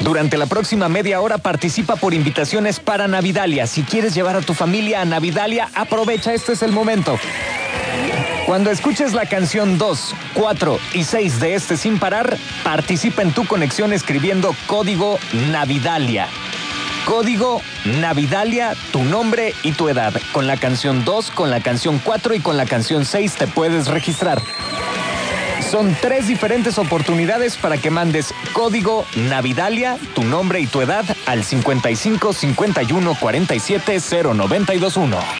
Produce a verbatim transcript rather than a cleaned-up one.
Durante la próxima media hora participa por invitaciones para Navidalia. Si quieres llevar a tu familia a Navidalia, aprovecha, este es el momento. Cuando escuches la canción dos, cuatro y seis de este Sin Parar, participa en tu conexión escribiendo código Navidalia. Código Navidalia, tu nombre y tu edad. Con la canción dos, con la canción cuatro y con la canción seis te puedes registrar. Son tres diferentes oportunidades para que mandes código Navidalia, tu nombre y tu edad al cincuenta y cinco, cincuenta y uno, cuarenta y siete, cero noventa y dos uno.